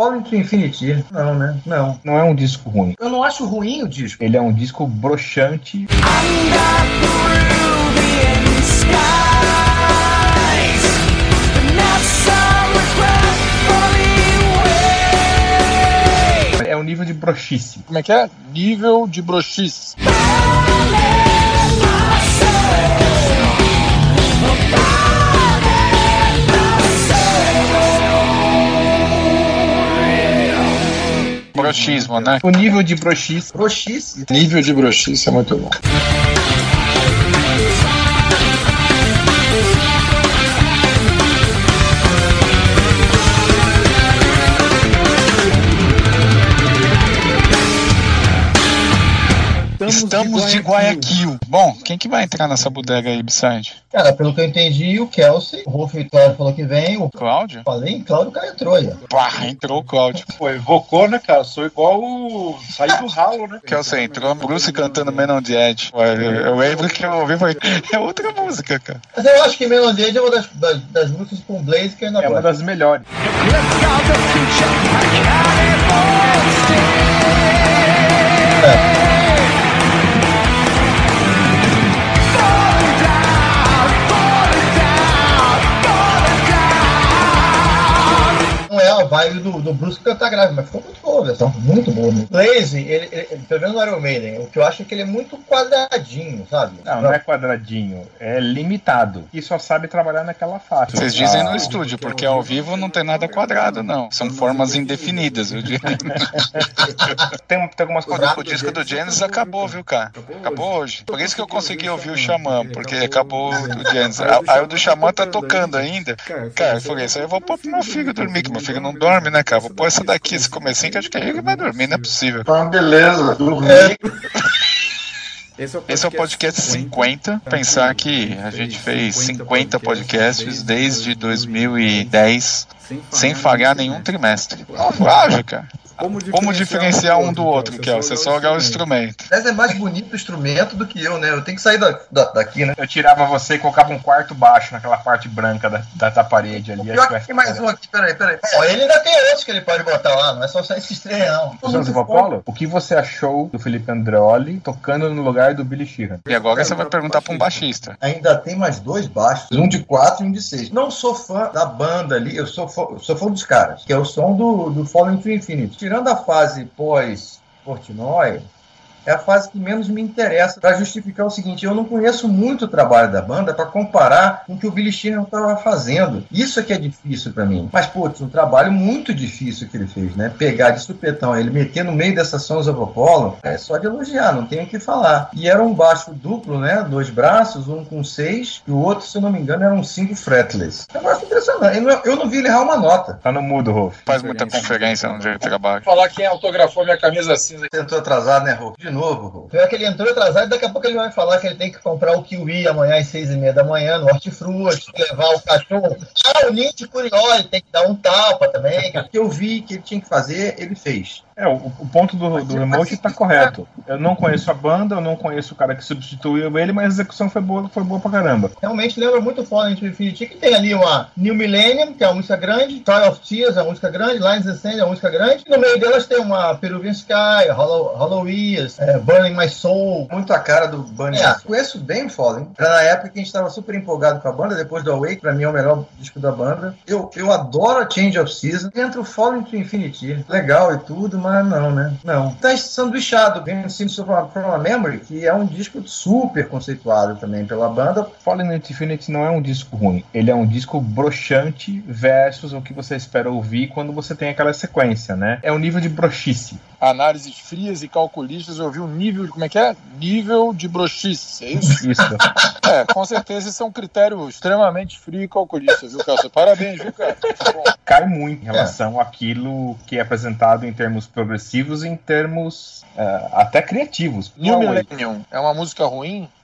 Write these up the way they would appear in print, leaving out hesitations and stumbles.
Falling to Infinity. Não, né? Não. Não é um disco ruim. Eu não acho ruim o disco. Ele é um disco broxante. É um nível de broxice. Como é que é? Nível de broxice. Broxismo, né? O nível de broxice. Broxice? Nível de broxice é muito bom. Estamos de Guayaquil. Bom, quem que vai entrar nessa bodega aí, Bisside? Cara, pelo que eu entendi, o Kelsey, o Rolf Vitória falou que vem, o Cláudio? falei, Cláudio, o cara entrou aí. Pá, entrou o Cláudio. Pô, evocou, né, cara? Sou igual o... Saí do ralo, né? Kelsey entrou, Bruce cantando Man on the Edge. Eu lembro que eu ouvi, foi... é outra música, cara. Mas eu acho que Man on the Edge é uma das músicas com o Blaze que eu ainda É uma gosto. das melhores. Não é a vibe do Bruce cantar grave, mas ficou muito boa a versão, muito boa. Blaze, ele, pelo menos no Iron Maiden, o que eu acho é que ele é muito quadradinho, sabe? Não é quadradinho, é limitado. E só sabe trabalhar naquela faixa. Vocês dizem no estúdio, porque ao vivo não tem nada quadrado, não. São formas indefinidas, eu diria. Tem algumas coisas. O disco do Genesis acabou, viu, cara? Acabou hoje. Por isso que eu consegui ouvir o Xamã, porque acabou o Genesis. Aí o do Xamã tá tocando ainda. Cara, eu falei, isso aí eu vou pôr pro meu filho dormir, que meu filho não dorme, né, cara? Vou pôr essa daqui, esse comecinho, que acho que é ele que vai dormir, não é possível. Ah, beleza. Esse é o podcast 50. Pensar que a gente fez 50 podcasts desde 2010 sem falhar nenhum trimestre. Naufrágio, cara. Como diferenciar um do outro, que é você só olhar o instrumento. Mas é mais bonito o instrumento do que eu, né? Eu tenho que sair daqui, né? Eu tirava você e colocava um quarto baixo naquela parte branca da parede ali. Pior que tem mais um aqui, peraí. Ó, ele ainda tem outros que ele pode botar lá, não é só esses três, não. Sons of Apollo, o que você achou do Felipe Andreoli tocando no lugar do Billy Sheehan? E agora você vai perguntar pra um baixista. Ainda tem mais dois baixos, um de 4 e um de 6. Não sou fã da banda ali, eu sou fã dos caras, que é o som do Falling to Infinity. Tirando a fase pós-Portnoy, é a fase que menos me interessa, para justificar o seguinte: eu não conheço muito o trabalho da banda para comparar com o que o Billy Sheehan estava fazendo. Isso é que é difícil para mim. Mas, putz, um trabalho muito difícil que ele fez, né? Pegar de supetão, ele meter no meio dessa Sons of Apollo, é só de elogiar, não tem o que falar. E era um baixo duplo, né? 2 braços, um com 6, e o outro, se eu não me engano, era um 5 fretless. É um negócio impressionante. Eu não vi ele errar uma nota. Tá no mudo, Rolf. Faz muita conferência no dia de trabalho. Falar quem autografou minha camisa cinza. Tentou atrasado, né, Rolf? De novo, Rolf. Pior que ele entrou atrasado e daqui a pouco ele vai falar que ele tem que comprar o kiwi amanhã às 6h30 da manhã no Hortifruti, levar o cachorro. O Nietzsche Curioli tem que dar um tapa também. O que eu vi que ele tinha que fazer, ele fez. O ponto do remote tá correto. Eu não conheço a banda, eu não conheço o cara que substituiu ele, mas a execução foi boa pra caramba. Realmente lembra muito Falling to Infinity, que tem ali uma New Millennium, que é uma música grande, Trial of Tears é uma música grande, Lines Ascend é uma música grande, e no meio delas tem uma Peruvian Sky, Hollow Ears, Burning My Soul. Muito a cara do Burning My Soul. Conheço bem o Falling. Era na época que a gente estava super empolgado com a banda, depois do Awake, pra mim é o melhor disco da banda. Eu adoro a Change of Season. Entra o Falling to Infinity. Legal e tudo, mas não, né? Não. Tá sanduichado, Been Scenes from a Memory, que é um disco super conceituado também pela banda. Falling to Infinity não é um disco ruim. Ele é um disco broxante versus o que você espera ouvir quando você tem aquela sequência, né? É um nível de broxice. Análises frias e calculistas, eu vi um nível de... Como é que é? Nível de broxice, é isso? Isso. Com certeza esse é um critério extremamente frio e calculista, viu, Cássio? Parabéns, viu, cara? Bom. Cai muito em relação àquilo que é apresentado em termos progressivos e em termos até criativos. New Millennium é uma música ruim?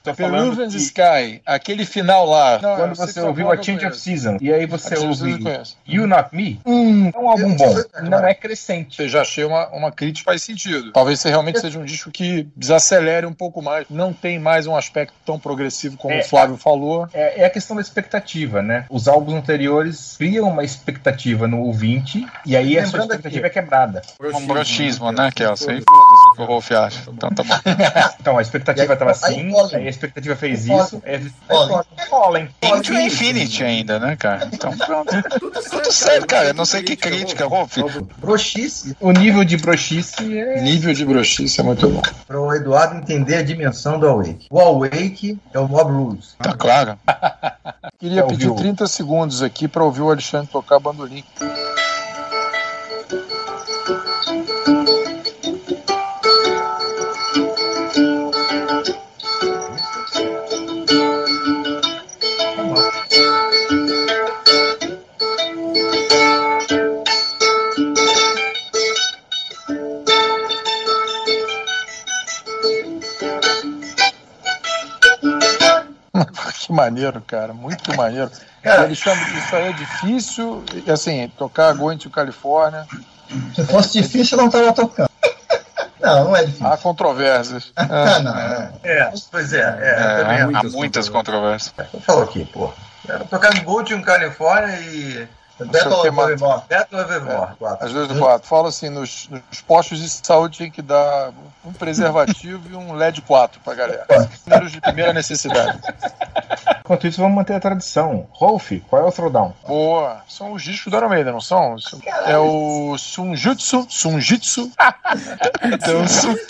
Tô falando Peruvian que Sky, aquele final lá. Não, quando eu sei você que ouviu eu A Change of Season, e aí você A Change of ouve Season eu conheço. You Not Me, é um álbum bom, não é crescente. Eu já achei uma crítica, faz sentido. Talvez você realmente seja um disco que desacelere um pouco mais. Não tem mais um aspecto tão progressivo como o Flávio falou. É a questão da expectativa, né? Os álbuns anteriores criam uma expectativa no ouvinte, e aí essa expectativa é quebrada. Um broxismo, né, Kelso? Aí foda-se o que o Rolf acha. Então tá bom. Então a expectativa estava assim, aí a expectativa fez isso, Fallen. Into Infinity ainda, né, cara? Então pronto. Tudo certo, cara. Eu não sei que crítica, Rolf. Broxice. O nível de broxice é... Nível de broxice é muito bom. Para o Eduardo entender a dimensão do Awake. O Awake é o Mob Rules. Tá claro. Queria pedir 30 segundos aqui para ouvir o Alexandre tocar bandolim. Que maneiro, cara, muito maneiro. Cara, Alexandre, isso aí é difícil, e assim, tocar Going to California. Se fosse difícil, eu não estava tocando. Não é difícil. Há controvérsias. Pois é. Há muitas controvérsias. Eu falo aqui, pô. Eu tocar no Going to California e... Battle of Evermore. As duas do 4. Fala assim, nos postos de saúde tem que dar um preservativo e um LED 4 pra galera. Números de primeira necessidade. Enquanto isso, vamos manter a tradição. Rolf, qual é o Throwdown? Boa. São os discos do Iron Maiden, não são? É o Sunjutsu. Então,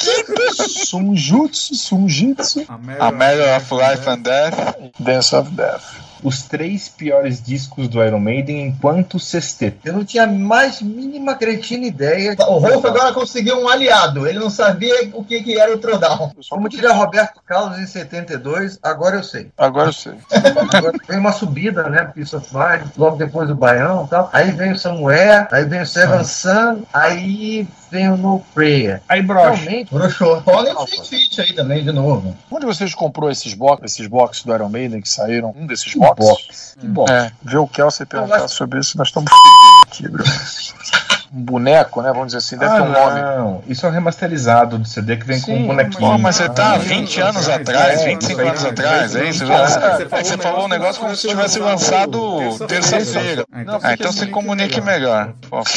Sunjutsu. A Matter of Life and Death. Dance of Death. Os 3 piores discos do Iron Maiden enquanto sexteto. Eu não tinha a mais mínima cretina ideia. O Rolf agora conseguiu um aliado. Ele não sabia o que era o Throwdown. Como diria Roberto Carlos em 72, agora eu sei. Agora eu sei. Agora vem uma subida, né? Peace of Mind, logo depois o Baião e tal. Aí vem o Somewhere, aí vem o Seven Sun, aí vem o No Prayer. Aí brocha. Realmente, Broxou. Fallen Fit aí também, de novo. Onde vocês comprou esses boxes do Iron Maiden que saíram? Um desses Que boxes? box. Ver o Kelsey perguntar sobre isso, nós estamos fodidos aqui, bro. Um boneco, né? Vamos dizer assim, deve ter um nome. Não, isso é um remasterizado do CD que vem com um bonequinho. Pô, mas você tá 20 anos atrás, 25 anos atrás, é isso? Você falou um negócio como se tivesse lançado terça-feira. Então se comunique melhor.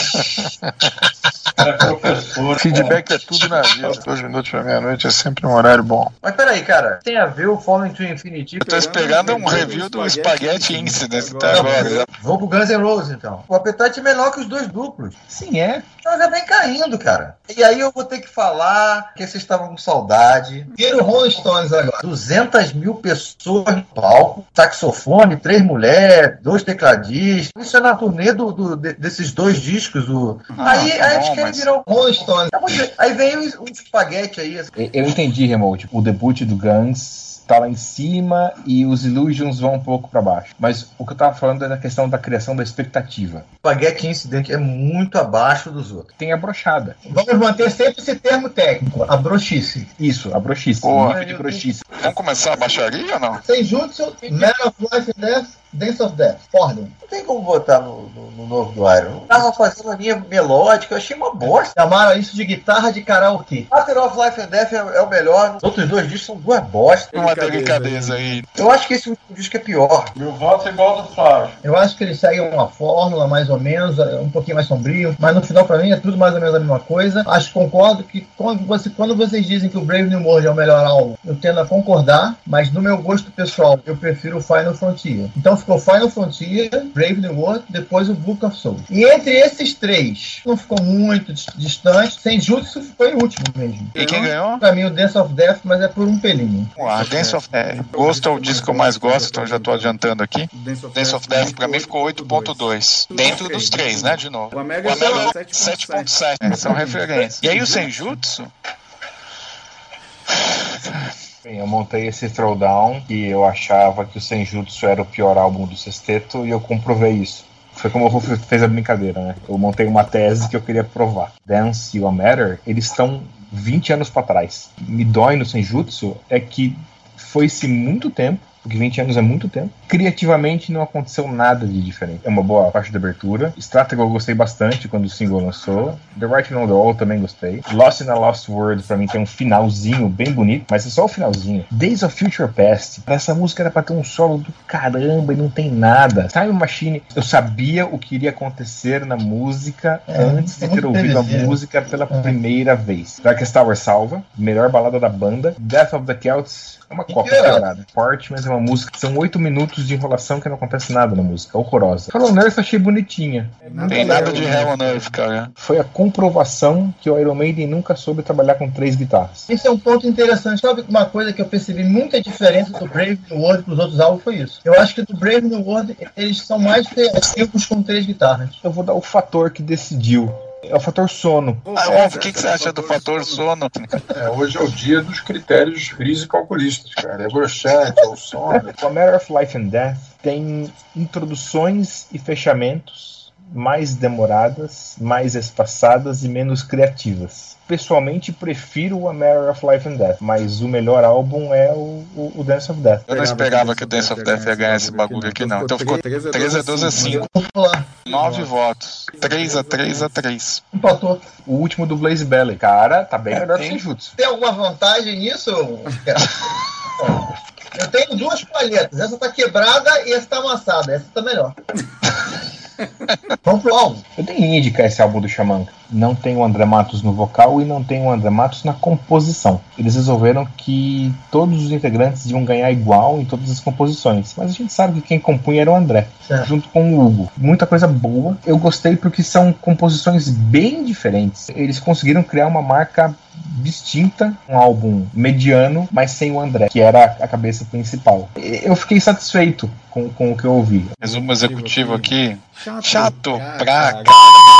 Feedback é tudo na vida. 2 minutos pra meia-noite é sempre um horário bom. mas peraí, cara, tem a ver o Falling to Infinity? Eu tô esperando um review do Spaghetti Incident até agora. Vou pro Guns N' Roses, então. O Appetite é menor que os 2 duplos. Sim, é. Então já vem caindo, cara. E aí eu vou ter que falar que vocês estavam com saudade. Quero Rolling Stones agora. 200 mil pessoas no palco, saxofone, 3 mulheres, 2 tecladistas. Isso é na turnê desses 2 discos. Aí eles querem virar o Rolling Stones. Aí vem um espaguete aí. Eu entendi, Remote. O debut do Guns tá lá em cima e os Illusions vão um pouco pra baixo. Mas o que eu tava falando é da questão da criação da expectativa. O Spaghetti Incident é muito abaixo dos outros. Tem a brochada. Vamos manter sempre esse termo técnico, a broxice. Isso, a brochice. Porra. Nível de brochice. Vamos começar a baixaria ou não? Senjutsu, Matter of Life and Death, Dance of Death. Ordem. Não tem como botar no novo do Iron. Eu tava fazendo a linha melódica, eu achei uma bosta. Chamaram isso de guitarra de karaokê. Matter of Life and Death é o melhor. Os outros 2 discos são 2 bostas. Uma delicadeza aí. Eu acho que esse último disco é pior. Meu voto é igual ao do Flávio. Eu acho que eles seguem uma fórmula mais ou menos, um pouquinho mais sombrio, mas no final pra mim é tudo mais ou menos a mesma coisa. Acho que concordo que quando vocês dizem que o Brave New World é o melhor álbum, eu tendo a concordar, mas no meu gosto pessoal, eu prefiro o Final Frontier. Então ficou Final Frontier, Brave New World, depois o Book of Souls. E entre esses 3, não ficou muito distante, Senjutsu ficou em último mesmo. E quem ganhou? Pra mim o Dance of Death, mas é por um pelinho. A Dance of Ghost é o disco que eu mais gosto, então já tô adiantando aqui. Dance of Death pra mim ficou 8.2. Dentro dos 3, né? De novo. O Omega 7.7. São referências. E aí o Senjutsu? Bem, eu montei esse Throwdown e eu achava que o Senjutsu era o pior álbum do sexteto e eu comprovei isso. Foi como o Rolf fez a brincadeira, né? Eu montei uma tese que eu queria provar. Dance e o Matter, eles estão 20 anos pra trás. Me dói no Senjutsu é que foi-se muito tempo, porque 20 anos é muito tempo. Criativamente não aconteceu nada de diferente. É uma boa parte da abertura. Strategy eu gostei bastante quando o single lançou. The Writing on the Wall também gostei. Lost in a Lost World pra mim tem um finalzinho bem bonito, mas é só o finalzinho. Days of Future Past, essa música era pra ter um solo do caramba e não tem nada. Time Machine, eu sabia o que iria acontecer na música antes de ter ouvido a música pela primeira vez. Darkest Tower salva, melhor balada da banda. Death of the Celts é uma cópia piorada. Parchment é uma música, são 8 minutos de enrolação que não acontece nada na música, horrorosa. Hell on Earth eu achei bonitinha. Não tem nada de Hell on Earth, cara. Foi a comprovação que o Iron Maiden nunca soube trabalhar com 3 guitarras. Isso é um ponto interessante. Sabe uma coisa que eu percebi muita diferença do Brave New World para os outros álbuns foi isso. Eu acho que do Brave New World eles são mais criativos com 3 guitarras. Eu vou dar o fator que decidiu. É o fator sono. O que você acha do fator sono? Hoje é o dia dos critérios frios e calculistas, cara. É broxante, é o sono. O A Matter of Life and Death tem introduções e fechamentos mais demoradas, mais espaçadas e menos criativas. Pessoalmente, prefiro o A Matter of Life and Death, mas o melhor álbum é o Dance of Death. Eu não esperava que o Dance of Death ia ganhar esse bagulho aqui, não. Então ficou 13-12-5. 9 votos. 3-3-3. Empatou. O último do Blaze Bailey. Cara, tá bem melhor que o Senjutsu. Tem alguma vantagem nisso? Eu tenho 2 palhetas. Essa tá quebrada e essa tá amassada. Essa tá melhor. Vamos pro álbum. Eu tenho que indicar esse álbum do Xamã. Não tem o André Matos no vocal e não tem o André Matos na composição. Eles resolveram que todos os integrantes iam ganhar igual em todas as composições. Mas a gente sabe que quem compunha era o André, junto com o Hugo. Muita coisa boa. Eu gostei porque são composições bem diferentes. Eles conseguiram criar uma marca distinta, um álbum mediano, mas sem o André, que era a cabeça principal. Eu fiquei satisfeito com o que eu ouvi. Resumo executivo aqui. Chato pra caralho.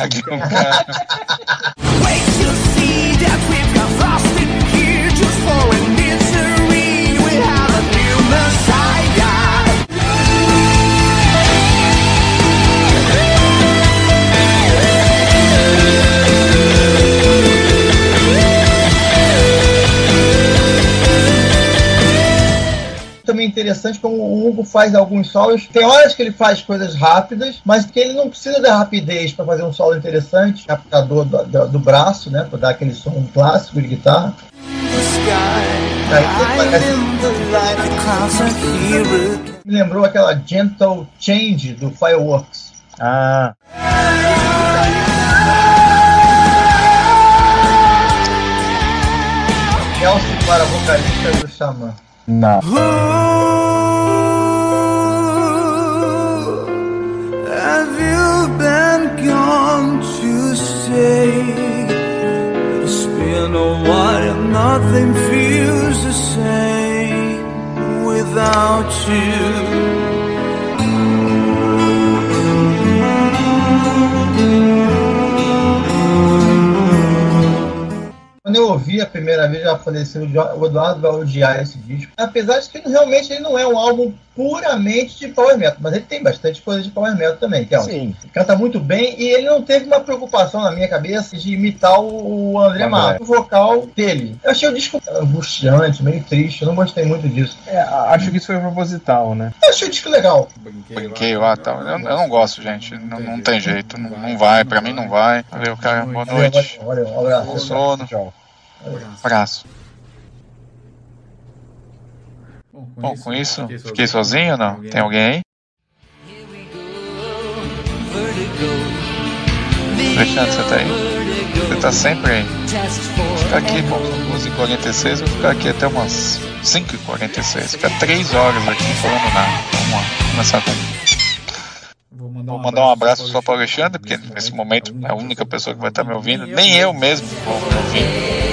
Wait to see that we've got lost in here just for a misery. We have a new Messiah. Também interessante como o Hugo faz alguns solos. Tem horas que ele faz coisas rápidas, mas que ele não precisa da rapidez para fazer um solo interessante. Captador do braço, né, para dar aquele som clássico de guitarra. Me lembrou aquela Gentle Change do Fireworks. Ah. Kelsey para vocalista do Xamã. Não. Have you been gone to stay? It's been a while, nothing feels the same without you. Quando eu ouvi a primeira vez, já falei assim, o Eduardo vai odiar esse disco. Apesar de que realmente ele não é um álbum puramente de power metal, mas ele tem bastante coisa de power metal também, que é Sim. Ele canta muito bem e ele não teve uma preocupação na minha cabeça de imitar o André Matos, o vocal dele. Eu achei o disco angustiante, meio triste, eu não gostei muito disso. Acho que isso foi proposital, né? Eu achei o disco legal. Brinquei lá, tá. Eu não gosto, gente. Não tem jeito. Não vai, pra mim não vai. Valeu, cara. Boa noite. Valeu, um abraço. Bom sono. Tchau. Abraço. Bom, com isso, fiquei sozinho ou não? Tem alguém aí? Alexandre, você tá aí? Você tá sempre aí? Vou ficar aqui, bom, são 2h46, vou ficar aqui até umas 5h46. Ficar 3 horas aqui falando nada. Vamos lá, começar com... Vou mandar um abraço só para o Alexandre, porque nesse momento é a única pessoa que vai estar me ouvindo. Nem eu mesmo vou me ouvir.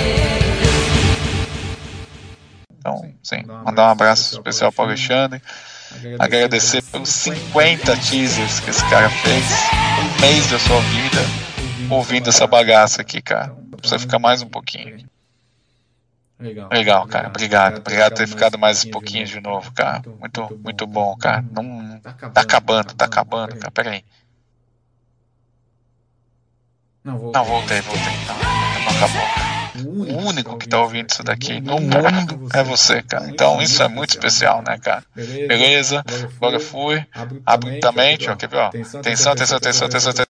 Então, sim, mandar um abraço especial para o Alexandre. Agradecer pelos 50 teasers que esse cara fez. Um mês da sua vida ouvindo essa bagaça aqui, cara. Precisa ficar mais um pouquinho. Legal, cara. Obrigado por ter ficado mais um pouquinho de novo, cara. Muito bom, cara. Não tá acabando, cara. Pera aí. Não, voltei. Não acabou, cara. O único que tá ouvindo isso daqui no mundo é você, cara. Então isso é muito especial, né, cara? Beleza? Agora eu fui. Abre mente, ó. Quer ver, ó? Atenção.